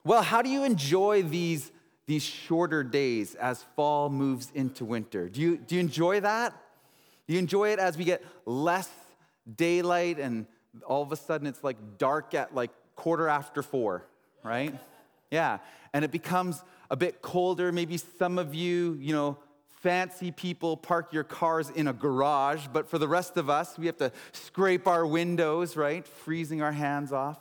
Well, how do you enjoy these shorter days as fall moves into winter? Do you enjoy that? Do you enjoy it as we get less daylight and all of a sudden it's like dark at like 4:15, right? Yeah, and it becomes a bit colder. Maybe some of you, fancy people park your cars in a garage, but for the rest of us, we have to scrape our windows, right? Freezing our hands off.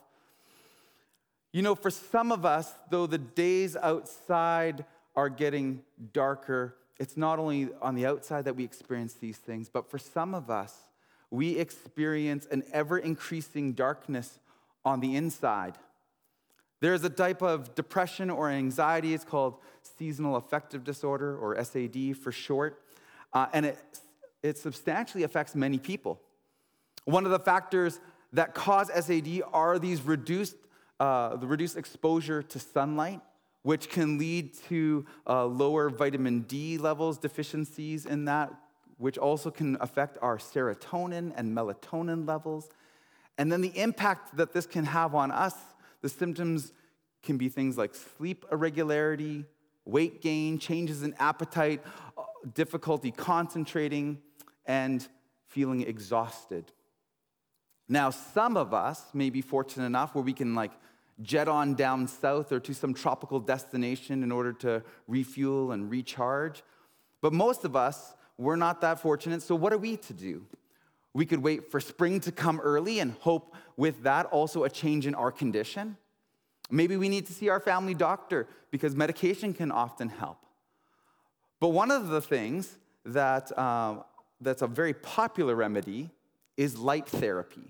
For some of us, though the days outside are getting darker, it's not only on the outside that we experience these things, but for some of us, we experience an ever-increasing darkness on the inside. There's a type of depression or anxiety. It's called seasonal affective disorder, or SAD for short, and it substantially affects many people. One of the factors that cause SAD are these the reduced exposure to sunlight, which can lead to lower vitamin D levels, deficiencies in that, which also can affect our serotonin and melatonin levels. And then the impact that this can have on us, the symptoms can be things like sleep irregularity, weight gain, changes in appetite, difficulty concentrating, and feeling exhausted. Now, some of us may be fortunate enough where we can jet on down south or to some tropical destination in order to refuel and recharge. But most of us, we're not that fortunate, so what are we to do? We could wait for spring to come early and hope with that also a change in our condition. Maybe we need to see our family doctor because medication can often help. But one of the things that's a very popular remedy is light therapy.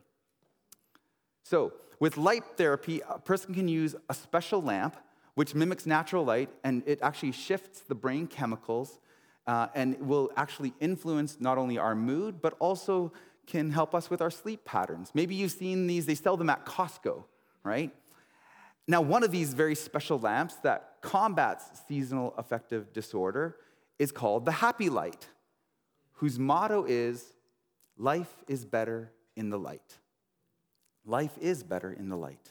So, with light therapy, a person can use a special lamp which mimics natural light, and it actually shifts the brain chemicals and will actually influence not only our mood, but also can help us with our sleep patterns. Maybe you've seen these, they sell them at Costco, right? Now, one of these very special lamps that combats seasonal affective disorder is called the Happy Light, whose motto is, life is better in the light. Life is better in the light.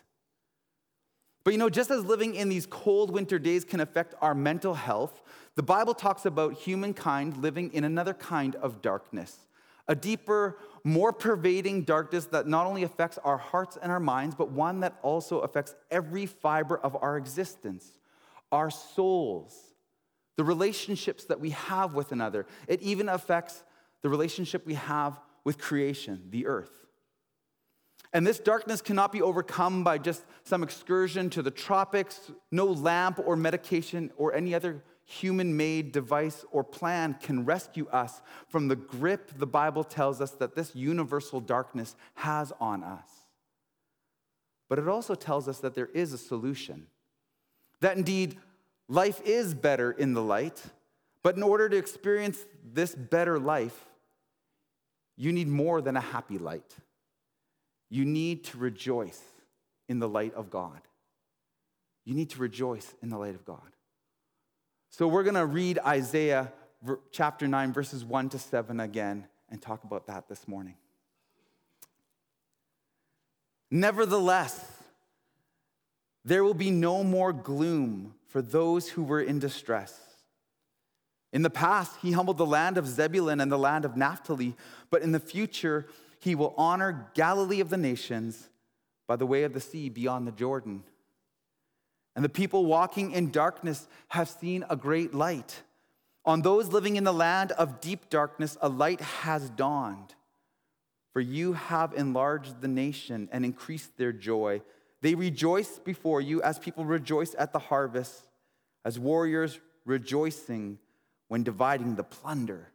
But just as living in these cold winter days can affect our mental health, the Bible talks about humankind living in another kind of darkness, a deeper, more pervading darkness that not only affects our hearts and our minds, but one that also affects every fiber of our existence, our souls, the relationships that we have with another. It even affects the relationship we have with creation, the earth. And this darkness cannot be overcome by just some excursion to the tropics. No lamp or medication or any other human-made device or plan can rescue us from the grip the Bible tells us that this universal darkness has on us. But it also tells us that there is a solution. That indeed, life is better in the light, but in order to experience this better life, you need more than a happy light. You need to rejoice in the light of God. You need to rejoice in the light of God. So we're going to read Isaiah chapter 9, verses 1 to 7 again and talk about that this morning. Nevertheless, there will be no more gloom for those who were in distress. In the past, he humbled the land of Zebulun and the land of Naphtali, but in the future, he will honor Galilee of the nations by the way of the sea beyond the Jordan. And the people walking in darkness have seen a great light. On those living in the land of deep darkness, a light has dawned. For you have enlarged the nation and increased their joy. They rejoice before you as people rejoice at the harvest, as warriors rejoicing when dividing the plunder.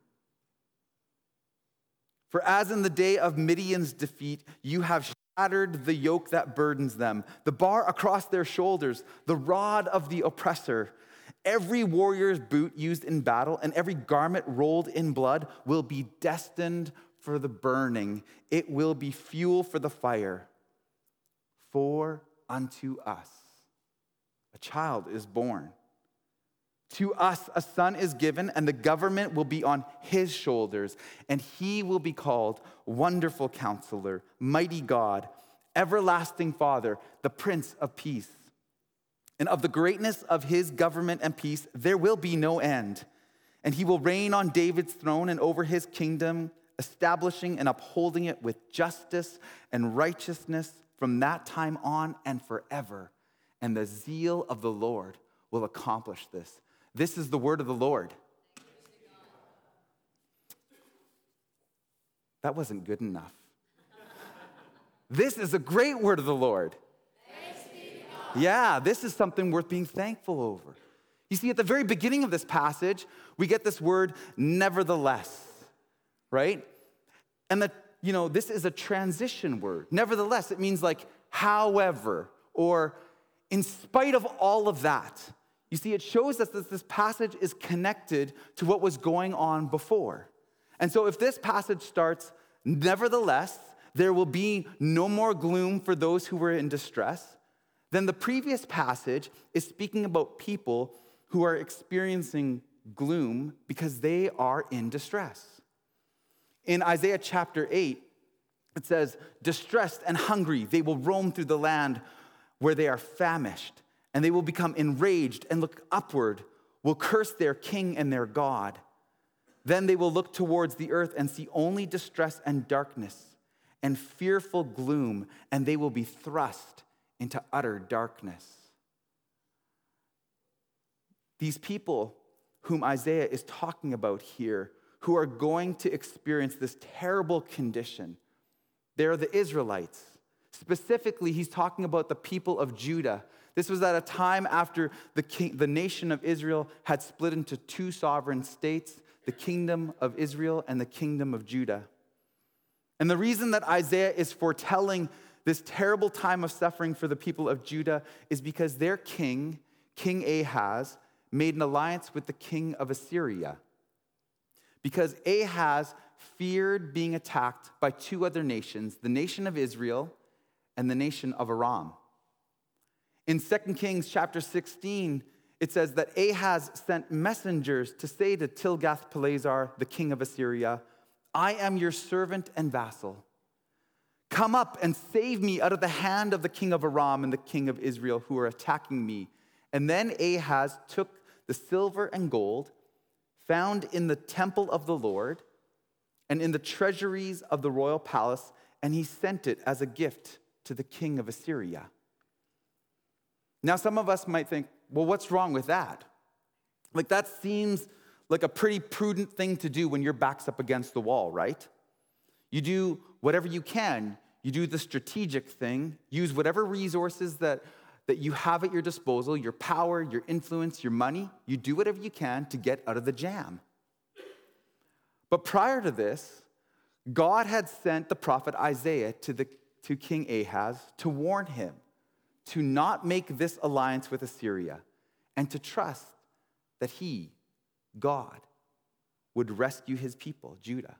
For as in the day of Midian's defeat, you have shattered the yoke that burdens them, the bar across their shoulders, the rod of the oppressor. Every warrior's boot used in battle and every garment rolled in blood will be destined for the burning. It will be fuel for the fire. For unto us a child is born. To us a son is given, and the government will be on his shoulders, and he will be called Wonderful Counselor, Mighty God, Everlasting Father, the Prince of Peace. And of the greatness of his government and peace, there will be no end. And he will reign on David's throne and over his kingdom, establishing and upholding it with justice and righteousness from that time on and forever. And the zeal of the Lord will accomplish this. This is the word of the Lord. That wasn't good enough. This is a great word of the Lord. Yeah, this is something worth being thankful over. You see, at the very beginning of this passage, we get this word, nevertheless, right? And this is a transition word. Nevertheless, it means like, however, or in spite of all of that. You see, it shows us that this passage is connected to what was going on before. And so if this passage starts, nevertheless, there will be no more gloom for those who were in distress, then the previous passage is speaking about people who are experiencing gloom because they are in distress. In Isaiah chapter 8, it says, distressed and hungry, they will roam through the land where they are famished, and they will become enraged and look upward, will curse their king and their God. Then they will look towards the earth and see only distress and darkness and fearful gloom, and they will be thrust into utter darkness. These people whom Isaiah is talking about here, who are going to experience this terrible condition, they're the Israelites. Specifically, he's talking about the people of Judah. This was at a time after the nation of Israel had split into two sovereign states, the kingdom of Israel and the kingdom of Judah. And the reason that Isaiah is foretelling this terrible time of suffering for the people of Judah is because their king, King Ahaz, made an alliance with the king of Assyria. Because Ahaz feared being attacked by two other nations, the nation of Israel and the nation of Aram. In 2 Kings chapter 16, it says that Ahaz sent messengers to say to Tilgath-Pileser, the king of Assyria, I am your servant and vassal. Come up and save me out of the hand of the king of Aram and the king of Israel who are attacking me. And then Ahaz took the silver and gold found in the temple of the Lord and in the treasuries of the royal palace, and he sent it as a gift to the king of Assyria. Now, some of us might think, well, what's wrong with that? Like, that seems like a pretty prudent thing to do when your back's up against the wall, right? You do whatever you can. You do the strategic thing. Use whatever resources that you have at your disposal, your power, your influence, your money. You do whatever you can to get out of the jam. But prior to this, God had sent the prophet Isaiah to King Ahaz to warn him to not make this alliance with Assyria and to trust that he, God, would rescue his people, Judah.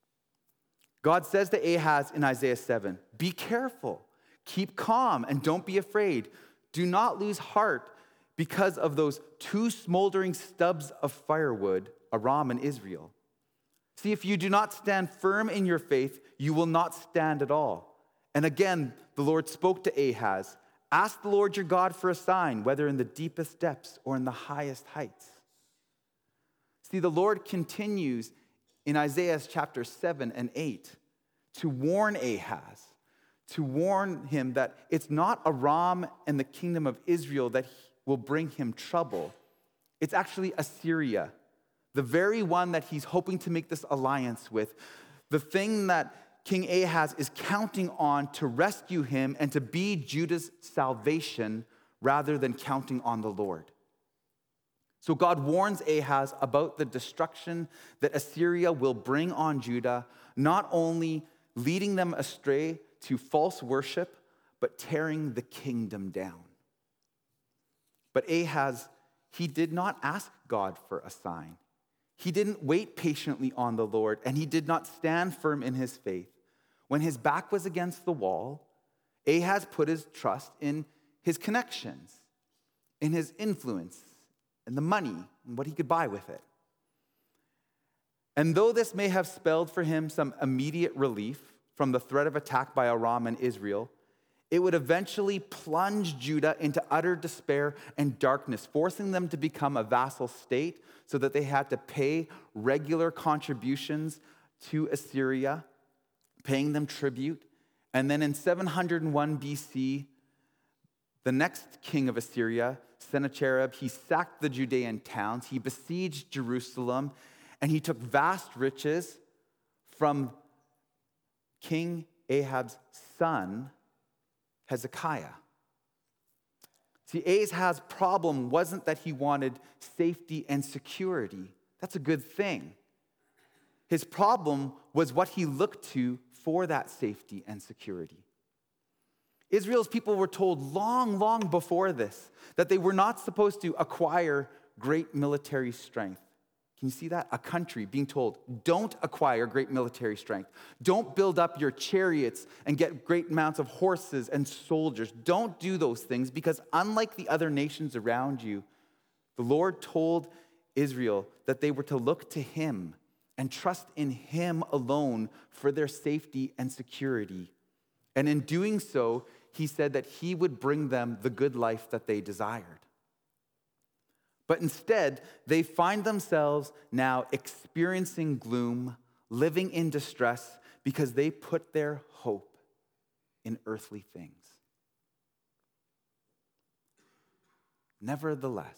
God says to Ahaz in Isaiah 7, be careful, keep calm, and don't be afraid. Do not lose heart because of those two smoldering stubs of firewood, Aram and Israel. See, if you do not stand firm in your faith, you will not stand at all. And again, the Lord spoke to Ahaz, ask the Lord your God for a sign, whether in the deepest depths or in the highest heights. See, the Lord continues in Isaiah chapter 7 and 8 to warn Ahaz, to warn him that it's not Aram and the kingdom of Israel that will bring him trouble. It's actually Assyria, the very one that he's hoping to make this alliance with, the thing that King Ahaz is counting on to rescue him and to be Judah's salvation rather than counting on the Lord. So God warns Ahaz about the destruction that Assyria will bring on Judah, not only leading them astray to false worship, but tearing the kingdom down. But Ahaz, he did not ask God for a sign. He didn't wait patiently on the Lord, and he did not stand firm in his faith. When his back was against the wall, Ahaz put his trust in his connections, in his influence, and the money, and what he could buy with it. And though this may have spelled for him some immediate relief from the threat of attack by Aram and Israel, It would eventually plunge Judah into utter despair and darkness, forcing them to become a vassal state so that they had to pay regular contributions to Assyria, paying them tribute. And then in 701 BC, the next king of Assyria, Sennacherib, he sacked the Judean towns, he besieged Jerusalem, and he took vast riches from King Ahab's son, Hezekiah. See, Ahaz's problem wasn't that he wanted safety and security. That's a good thing. His problem was what he looked to for that safety and security. Israel's people were told long, long before this that they were not supposed to acquire great military strength. Can you see that? A country being told, don't acquire great military strength. Don't build up your chariots and get great amounts of horses and soldiers. Don't do those things, because unlike the other nations around you, the Lord told Israel that they were to look to him and trust in him alone for their safety and security. And in doing so, he said that he would bring them the good life that they desired. But instead, they find themselves now experiencing gloom, living in distress, because they put their hope in earthly things. Nevertheless,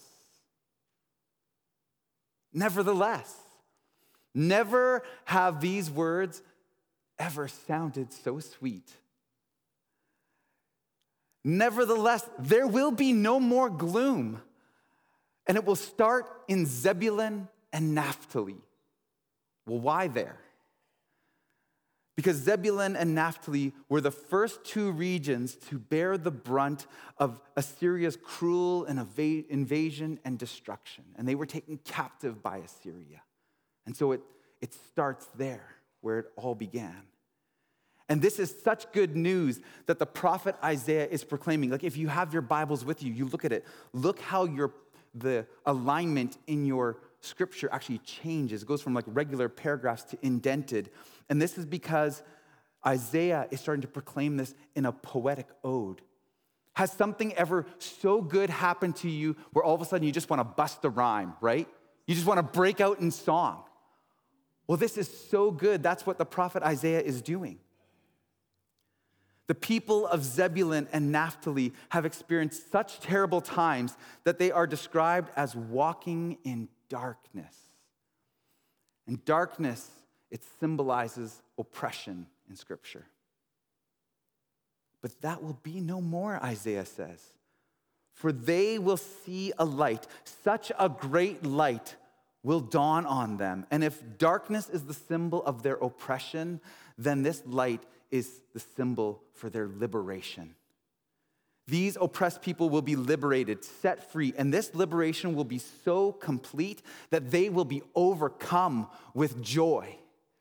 never have these words ever sounded so sweet. Nevertheless, there will be no more gloom. And it will start in Zebulun and Naphtali. Well, why there? Because Zebulun and Naphtali were the first two regions to bear the brunt of Assyria's cruel and invasion and destruction. And they were taken captive by Assyria. And so it starts there, where it all began. And this is such good news that the prophet Isaiah is proclaiming. Like, if you have your Bibles with you, you look at it. Look how the alignment in your scripture actually changes. It goes from like regular paragraphs to indented. And this is because Isaiah is starting to proclaim this in a poetic ode. Has something ever so good happened to you where all of a sudden you just want to bust a rhyme, right? You just want to break out in song. Well, this is so good. That's what the prophet Isaiah is doing. The people of Zebulun and Naphtali have experienced such terrible times that they are described as walking in darkness. And darkness, it symbolizes oppression in Scripture. But that will be no more, Isaiah says. For they will see a light. Such a great light will dawn on them. And if darkness is the symbol of their oppression, then this light is the symbol for their liberation. These oppressed people will be liberated, set free, and this liberation will be so complete that they will be overcome with joy.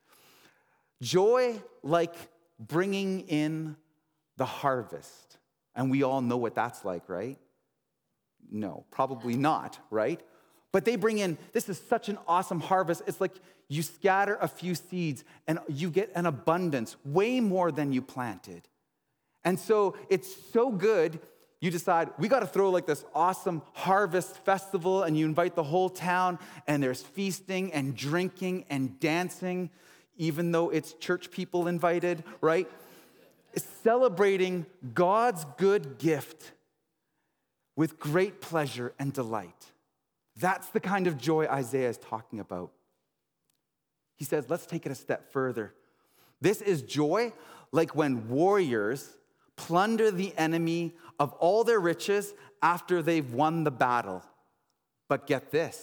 Joy like bringing in the harvest. And we all know what that's like, right? No, probably not, right? But they bring in, this is such an awesome harvest. It's like you scatter a few seeds and you get an abundance, way more than you planted. And so it's so good, you decide, we got to throw like this awesome harvest festival, and you invite the whole town, and there's feasting and drinking and dancing, even though it's church people invited, right? It's celebrating God's good gift with great pleasure and delight. That's the kind of joy Isaiah is talking about. He says, let's take it a step further. This is joy like when warriors plunder the enemy of all their riches after they've won the battle. But get this.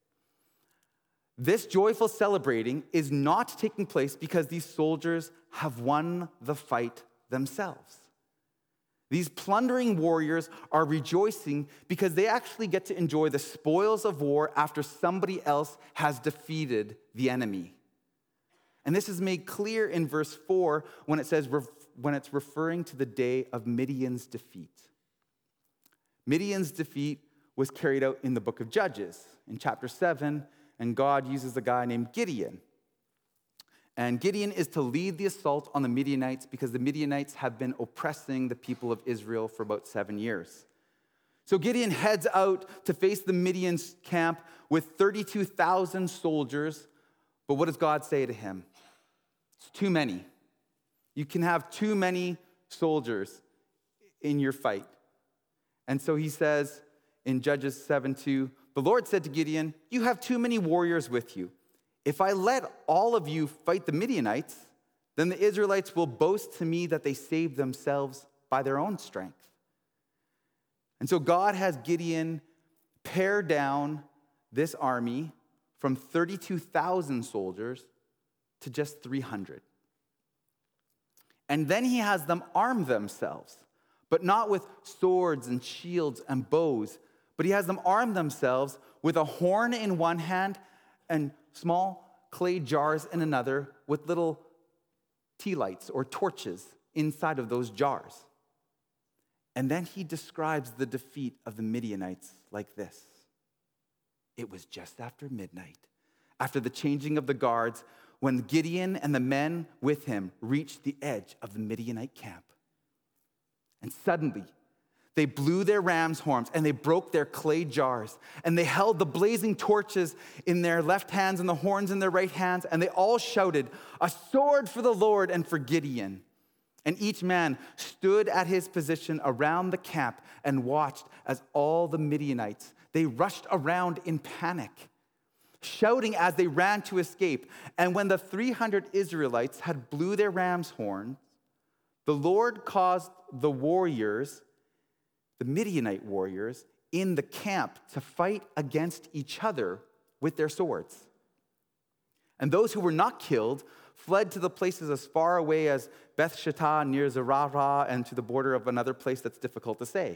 This joyful celebrating is not taking place because these soldiers have won the fight themselves. These plundering warriors are rejoicing because they actually get to enjoy the spoils of war after somebody else has defeated the enemy. And this is made clear in verse 4 when it says, when it's referring to the day of Midian's defeat. Midian's defeat was carried out in the book of Judges in chapter 7, and God uses a guy named Gideon. And Gideon is to lead the assault on the Midianites because the Midianites have been oppressing the people of Israel for about 7 years. So Gideon heads out to face the Midian's camp with 32,000 soldiers. But what does God say to him? It's too many. You can have too many soldiers in your fight. And so he says in Judges 7:2, the Lord said to Gideon, you have too many warriors with you. If I let all of you fight the Midianites, then the Israelites will boast to me that they saved themselves by their own strength. And so God has Gideon pare down this army from 32,000 soldiers to just 300. And then he has them arm themselves, but not with swords and shields and bows, but he has them arm themselves with a horn in one hand and small clay jars in another with little tea lights or torches inside of those jars. And then he describes the defeat of the Midianites like this. It was just after midnight, after the changing of the guards, when Gideon and the men with him reached the edge of the Midianite camp. And suddenly, they blew their ram's horns and they broke their clay jars. And they held the blazing torches in their left hands and the horns in their right hands. And they all shouted, a sword for the Lord and for Gideon. And each man stood at his position around the camp and watched as all the Midianites, they rushed around in panic, shouting as they ran to escape. And when the 300 Israelites had blew their ram's horns, the Lord caused the warriors, the Midianite warriors, in the camp to fight against each other with their swords. And those who were not killed fled to the places as far away as Beth Shittah near Zerah and to the border of another place that's difficult to say.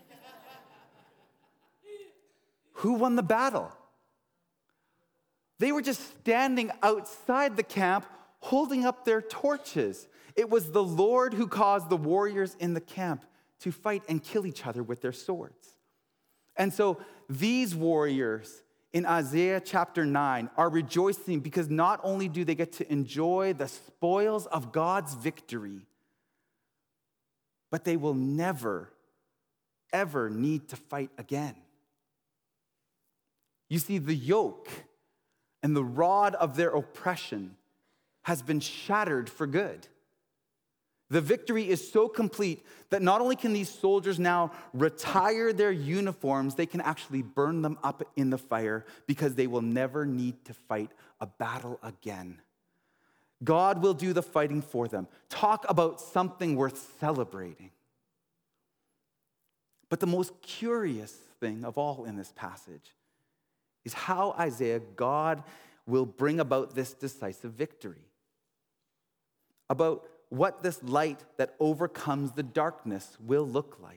Who won the battle? They were just standing outside the camp holding up their torches. It was the Lord who caused the warriors in the camp to fight and kill each other with their swords. And so these warriors in Isaiah chapter 9 are rejoicing because not only do they get to enjoy the spoils of God's victory, but they will never, ever need to fight again. You see, the yoke and the rod of their oppression has been shattered for good. The victory is so complete that not only can these soldiers now retire their uniforms, they can actually burn them up in the fire because they will never need to fight a battle again. God will do the fighting for them. Talk about something worth celebrating. But the most curious thing of all in this passage is how God will bring about this decisive victory. About what this light that overcomes the darkness will look like.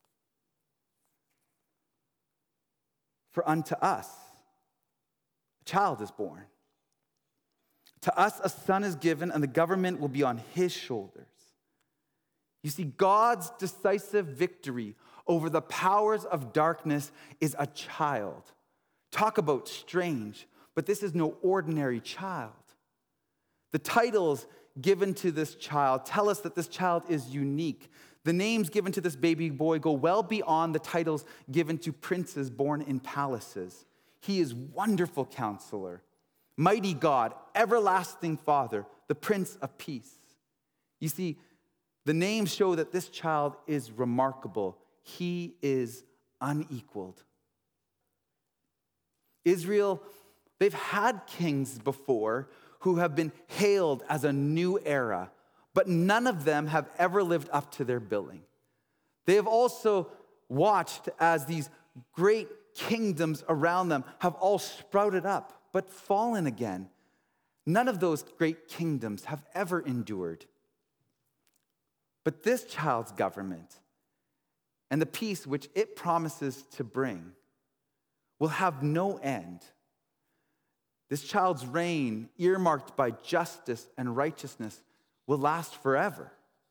For unto us a child is born. To us a son is given, and the government will be on his shoulders. You see, God's decisive victory over the powers of darkness is a child. Talk about strange, but this is no ordinary child. The titles given to this child tell us that this child is unique. The names given to this baby boy go well beyond the titles given to princes born in palaces. He is Wonderful Counselor, Mighty God, Everlasting Father, the Prince of Peace. You see, the names show that this child is remarkable. He is unequaled. Israel, they've had kings before who have been hailed as a new era, but none of them have ever lived up to their billing. They have also watched as these great kingdoms around them have all sprouted up, but fallen again. None of those great kingdoms have ever endured. But this child's government and the peace which it promises to bring will have no end. This child's reign, earmarked by justice and righteousness, will last forever.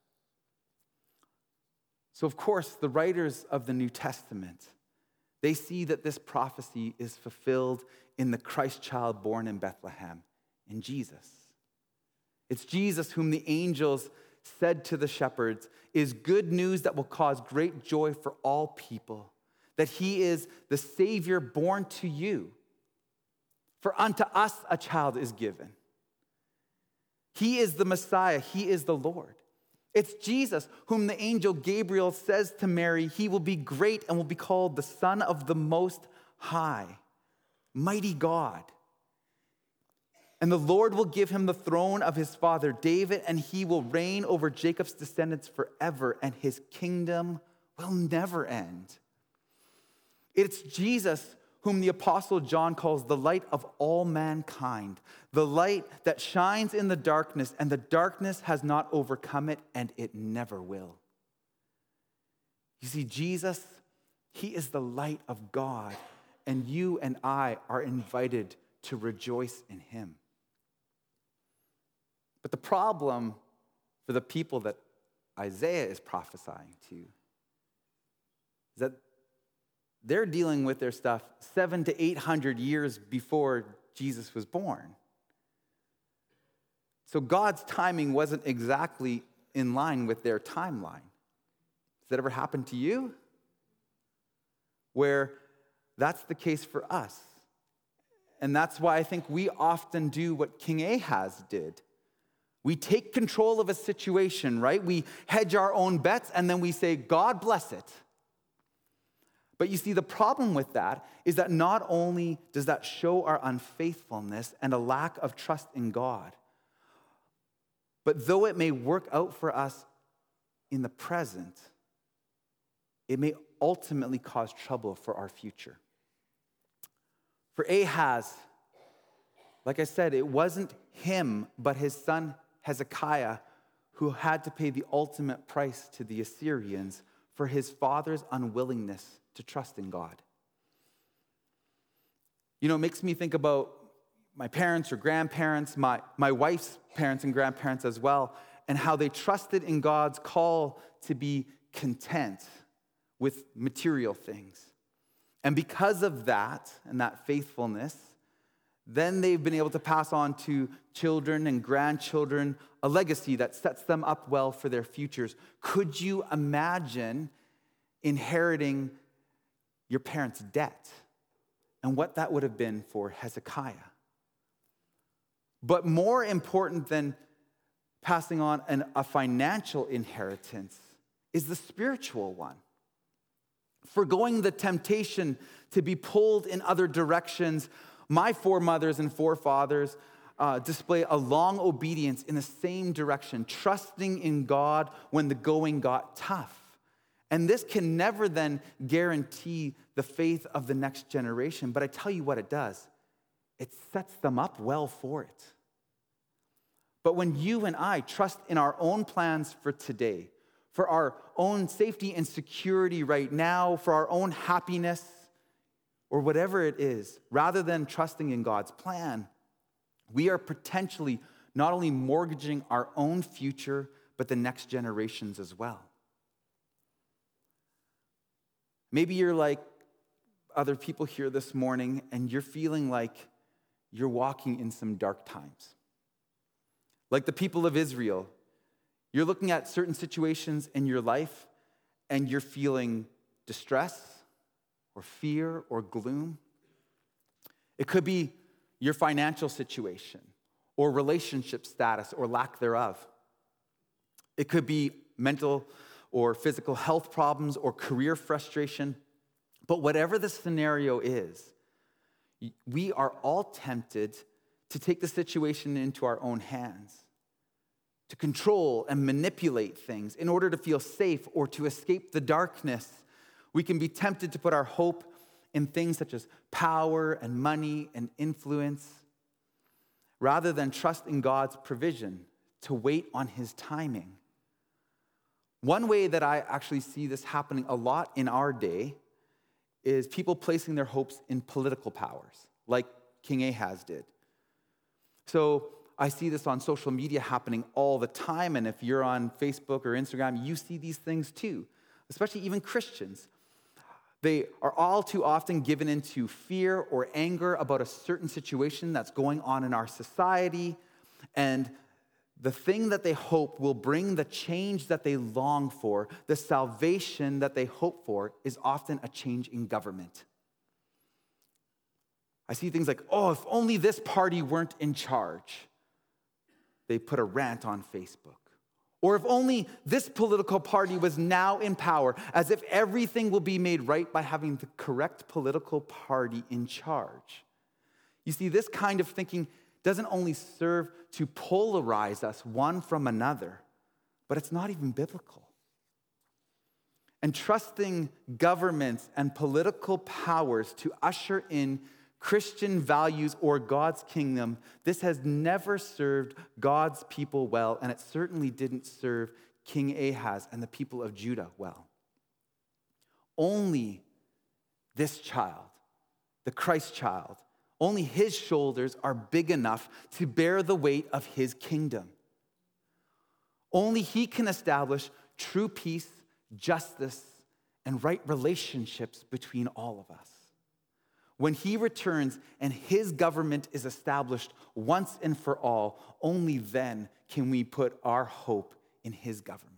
So, of course, the writers of the New Testament, they see that this prophecy is fulfilled in the Christ child born in Bethlehem, in Jesus. It's Jesus whom the angels said to the shepherds is good news that will cause great joy for all people, that he is the Savior born to you. For unto us a child is given. He is the Messiah. He is the Lord. It's Jesus whom the angel Gabriel says to Mary, he will be great and will be called the Son of the Most High, mighty God. And the Lord will give him the throne of his father David, and he will reign over Jacob's descendants forever, and his kingdom will never end. It's Jesus whom the Apostle John calls the light of all mankind, the light that shines in the darkness, and the darkness has not overcome it, and it never will. You see, Jesus, he is the light of God, and you and I are invited to rejoice in him. But the problem for the people that Isaiah is prophesying to is that they're dealing with their stuff 700 to 800 years before Jesus was born. So God's timing wasn't exactly in line with their timeline. Has that ever happened to you? Where that's the case for us. And that's why I think we often do what King Ahaz did. We take control of a situation, right? We hedge our own bets and then we say, God bless it. But you see, the problem with that is that not only does that show our unfaithfulness and a lack of trust in God, but though it may work out for us in the present, it may ultimately cause trouble for our future. For Ahaz, like I said, it wasn't him, but his son Hezekiah who had to pay the ultimate price to the Assyrians for his father's unwillingness to trust in God. You know, it makes me think about my parents or grandparents, my wife's parents and grandparents as well, and how they trusted in God's call to be content with material things. And because of that and that faithfulness, then they've been able to pass on to children and grandchildren a legacy that sets them up well for their futures. Could you imagine inheriting your parents' debt and what that would have been for Hezekiah? But more important than passing on a financial inheritance is the spiritual one. Forgoing the temptation to be pulled in other directions, my foremothers and forefathers display a long obedience in the same direction, trusting in God when the going got tough. And this can never then guarantee the faith of the next generation, but I tell you what it does. It sets them up well for it. But when you and I trust in our own plans for today, for our own safety and security right now, for our own happiness, or whatever it is, rather than trusting in God's plan, we are potentially not only mortgaging our own future, but the next generations as well. Maybe you're like other people here this morning, and you're feeling like you're walking in some dark times. Like the people of Israel, you're looking at certain situations in your life, and you're feeling distress, or fear, or gloom. It could be your financial situation, or relationship status, or lack thereof. It could be mental or physical health problems, or career frustration. But whatever the scenario is, we are all tempted to take the situation into our own hands, to control and manipulate things in order to feel safe or to escape the darkness. We can be tempted to put our hope in things such as power and money and influence, rather than trust in God's provision, to wait on his timing. One way that I actually see this happening a lot in our day is people placing their hopes in political powers, like King Ahaz did. So I see this on social media happening all the time, and if you're on Facebook or Instagram, you see these things too, especially even Christians. They are all too often given into fear or anger about a certain situation that's going on in our society, and the thing that they hope will bring the change that they long for, the salvation that they hope for, is often a change in government. I see things like, oh, if only this party weren't in charge. They put a rant on Facebook. Or if only this political party was now in power, as if everything will be made right by having the correct political party in charge. You see, this kind of thinking doesn't only serve to polarize us one from another, but it's not even biblical. And trusting governments and political powers to usher in Christian values or God's kingdom, this has never served God's people well, and it certainly didn't serve King Ahaz and the people of Judah well. Only this child, the Christ child, only his shoulders are big enough to bear the weight of his kingdom. Only he can establish true peace, justice, and right relationships between all of us. When he returns and his government is established once and for all, only then can we put our hope in his government.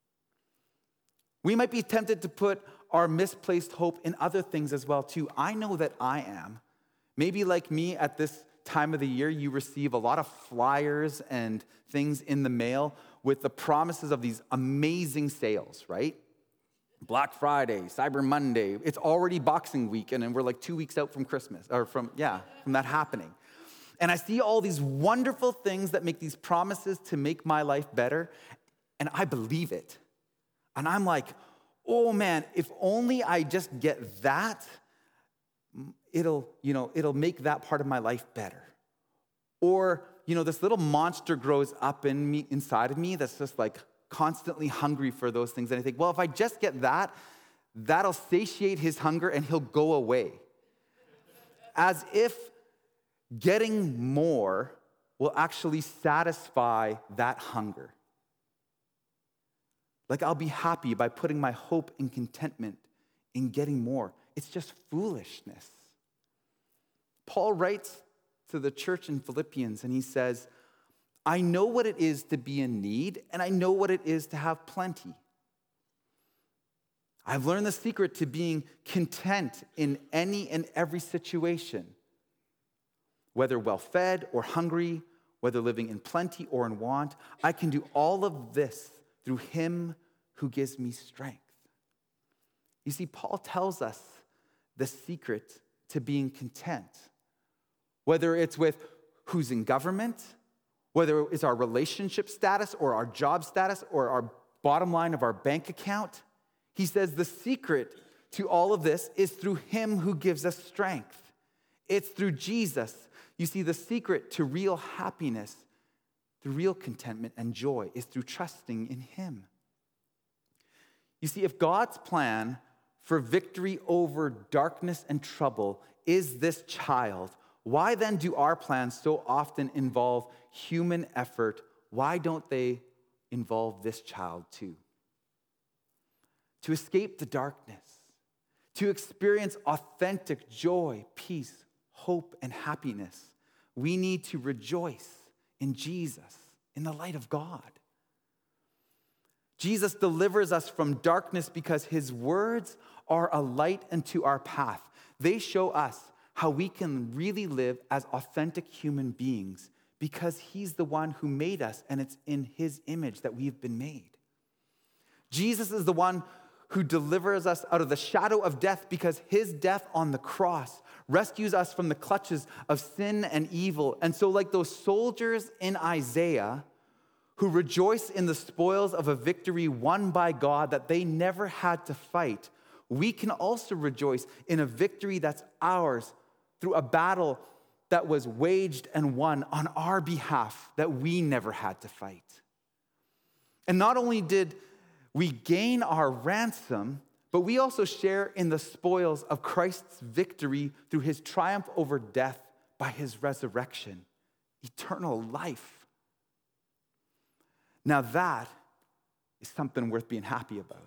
We might be tempted to put our misplaced hope in other things as well, too. I know that I am. Maybe like me, at this time of the year, you receive a lot of flyers and things in the mail with the promises of these amazing sales, right? Black Friday, Cyber Monday, it's already Boxing Week, and we're like 2 weeks out from Christmas, or from that happening. And I see all these wonderful things that make these promises to make my life better, and I believe it. And I'm like, oh man, if only I just get that, it'll make that part of my life better. Or, this little monster grows up in me, inside of me, that's just like constantly hungry for those things. And I think, well, if I just get that, that'll satiate his hunger and he'll go away. As if getting more will actually satisfy that hunger. Like I'll be happy by putting my hope and contentment in getting more. It's just foolishness. Paul writes to the church in Philippians and he says, I know what it is to be in need, and I know what it is to have plenty. I've learned the secret to being content in any and every situation, whether well-fed or hungry, whether living in plenty or in want. I can do all of this through him who gives me strength. You see, Paul tells us the secret to being content, whether it's with who's in government, whether it's our relationship status or our job status or our bottom line of our bank account. He says the secret to all of this is through him who gives us strength. It's through Jesus. You see, the secret to real happiness, the real contentment and joy is through trusting in him. You see, if God's plan for victory over darkness and trouble is this child, why then do our plans so often involve human effort? Why don't they involve this child too? To escape the darkness, to experience authentic joy, peace, hope, and happiness, we need to rejoice in Jesus, in the light of God. Jesus delivers us from darkness because his words are a light unto our path. They show us how we can really live as authentic human beings because he's the one who made us, and it's in his image that we've been made. Jesus is the one who delivers us out of the shadow of death because his death on the cross rescues us from the clutches of sin and evil. And so like those soldiers in Isaiah who rejoice in the spoils of a victory won by God that they never had to fight, we can also rejoice in a victory that's ours through a battle that was waged and won on our behalf that we never had to fight. And not only did we gain our ransom, but we also share in the spoils of Christ's victory through his triumph over death by his resurrection, eternal life. Now that is something worth being happy about.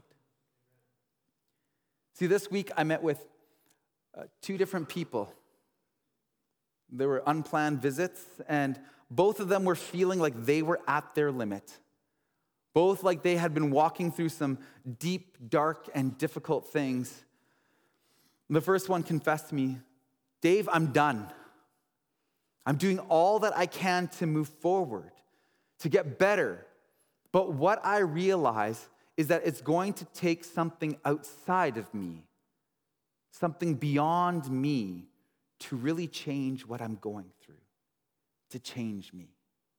See, this week I met with two different people. There were unplanned visits, and both of them were feeling like they were at their limit. Both like they had been walking through some deep, dark, and difficult things. The first one confessed to me, Dave, I'm done. I'm doing all that I can to move forward, to get better. But what I realize is that it's going to take something outside of me, something beyond me, to really change what I'm going through, to change me.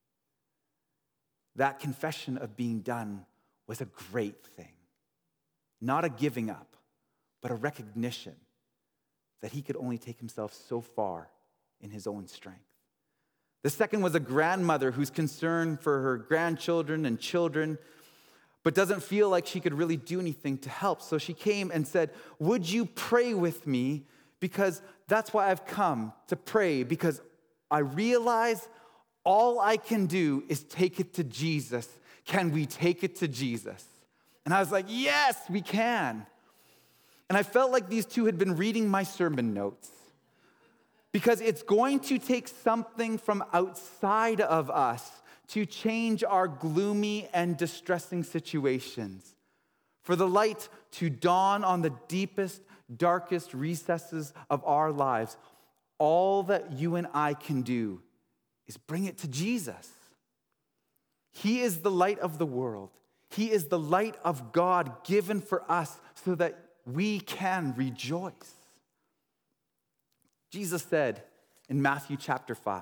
That confession of being done was a great thing. Not a giving up, but a recognition that he could only take himself so far in his own strength. The second was a grandmother who's concerned for her grandchildren and children, but doesn't feel like she could really do anything to help. So she came and said, would you pray with me? Because that's why I've come to pray, because I realize all I can do is take it to Jesus. Can we take it to Jesus? And I was like, yes, we can. And I felt like these two had been reading my sermon notes, because it's going to take something from outside of us to change our gloomy and distressing situations, for the light to dawn on the deepest, darkest recesses of our lives. All that you and I can do is bring it to Jesus. He is the light of the world. He is the light of God given for us so that we can rejoice. Jesus said in Matthew chapter 5,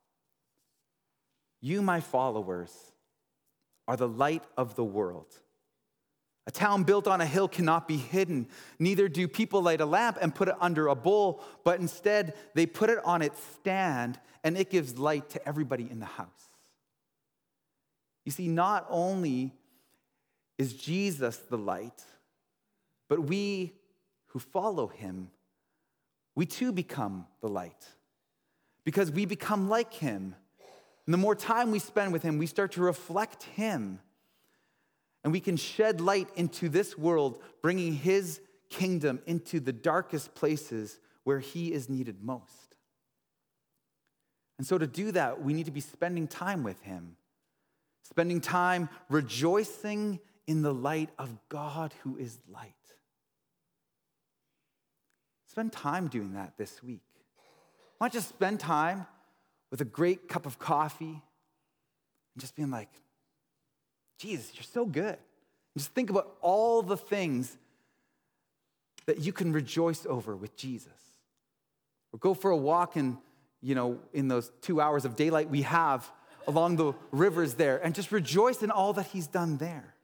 you, my followers, are the light of the world. A town built on a hill cannot be hidden. Neither do people light a lamp and put it under a bowl, but instead they put it on its stand, and it gives light to everybody in the house. You see, not only is Jesus the light, but we who follow him, we too become the light, because we become like him. And the more time we spend with him, we start to reflect him. And we can shed light into this world, bringing his kingdom into the darkest places where he is needed most. And so to do that, we need to be spending time with him, spending time rejoicing in the light of God who is light. Spend time doing that this week. Why not just spend time with a great cup of coffee and just being like, Jesus, you're so good. Just think about all the things that you can rejoice over with Jesus. Or go for a walk in those 2 hours of daylight we have along the rivers there and just rejoice in all that he's done there.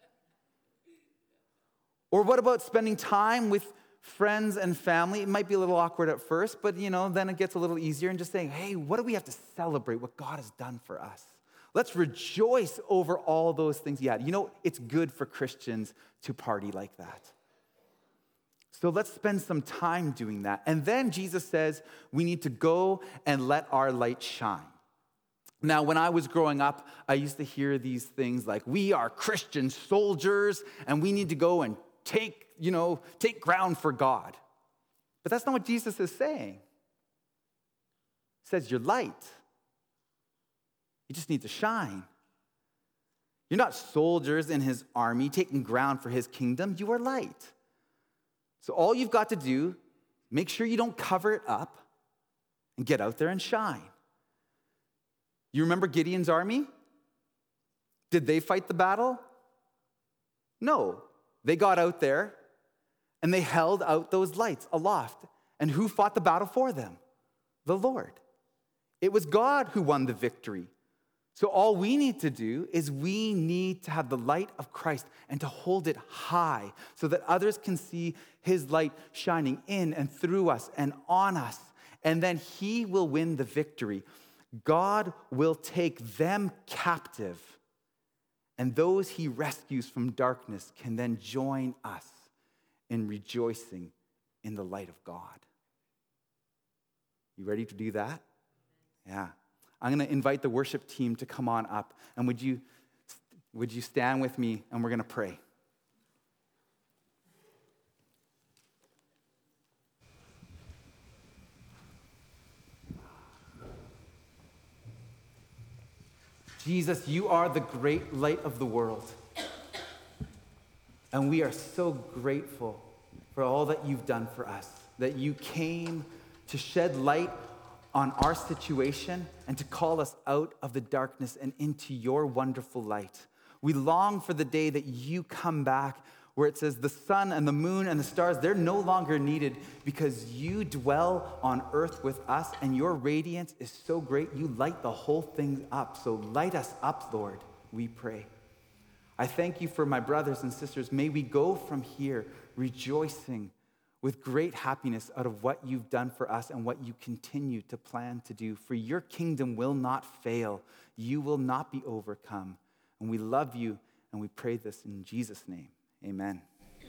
Or what about spending time with friends and family? It might be a little awkward at first, but then it gets a little easier, and just saying, hey, what do we have to celebrate what God has done for us? Let's rejoice over all those things he had. It's good for Christians to party like that. So let's spend some time doing that. And then Jesus says we need to go and let our light shine. Now, when I was growing up, I used to hear these things like, we are Christian soldiers and we need to go and take ground for God. But that's not what Jesus is saying. He says you're light. You just need to shine. You're not soldiers in his army taking ground for his kingdom. You are light. So all you've got to do, make sure you don't cover it up and get out there and shine. You remember Gideon's army? Did they fight the battle? No. They got out there and they held out those lights aloft. And who fought the battle for them? The Lord. It was God who won the victory. So all we need to do is we need to have the light of Christ and to hold it high so that others can see his light shining in and through us and on us. And then he will win the victory. God will take them captive, and those he rescues from darkness can then join us in rejoicing in the light of God. You ready to do that? Yeah. I'm going to invite the worship team to come on up. And would you stand with me, and we're going to pray. Jesus, you are the great light of the world. And we are so grateful for all that you've done for us, that you came to shed light on our situation and to call us out of the darkness and into your wonderful light. We long for the day that you come back, where it says the sun and the moon and the stars, they're no longer needed because you dwell on earth with us and your radiance is so great, you light the whole thing up. So light us up, Lord, we pray. I thank you for my brothers and sisters. May we go from here rejoicing with great happiness out of what you've done for us and what you continue to plan to do. For your kingdom will not fail. You will not be overcome. And we love you, and we pray this in Jesus' name. Amen.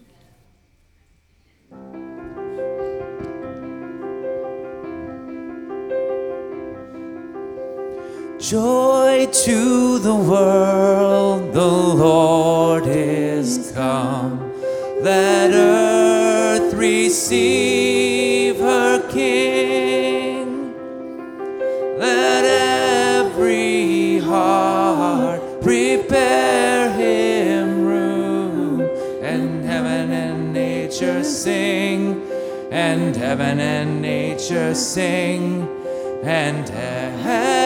Joy to the world, the Lord is come. Let earth receive her King. Let every heart prepare him room. And heaven and nature sing. And heaven and nature sing. And heaven